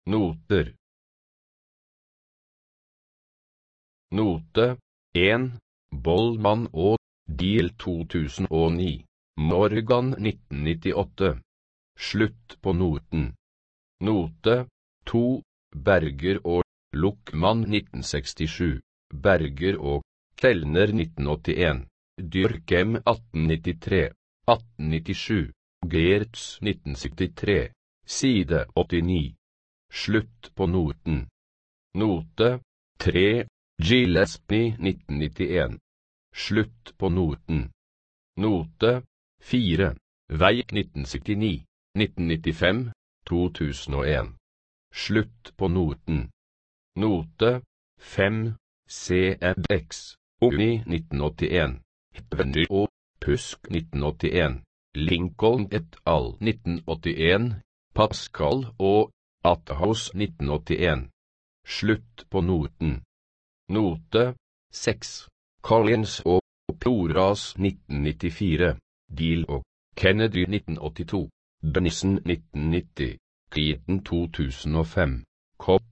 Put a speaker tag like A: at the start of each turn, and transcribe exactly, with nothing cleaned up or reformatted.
A: Noter. Note en. Bollmann og Deal to tusen og ni. Morgan nitten nittiåtte. Slutt på noten. Note to. Berger og Luckmann nitten sekstisju. Berger og Kellner nitten åttien. Dyrkem atten nittitre. atten nittisju. Geertz nitten syttitre. Side åttini. Slutt på noten. Note tre. Gillespie nitten nittien. Slutt på noten. Note fire. Veik nitten syttini. nitten nittifem. to tusen og en. Slutt på noten. Note fem. C F X. Uni nitten åttien. Hippendy og Pusk nitten åttien. Lincoln et al. nitten åttien. Pascal og Athaus nitten åttien. Slutt på noten. Note seks. Collins og Ploras nitten nittifire. Deal og Kennedy nitten åttito. Dennison nitten nitti. Keaton to tusen og fem. Kopp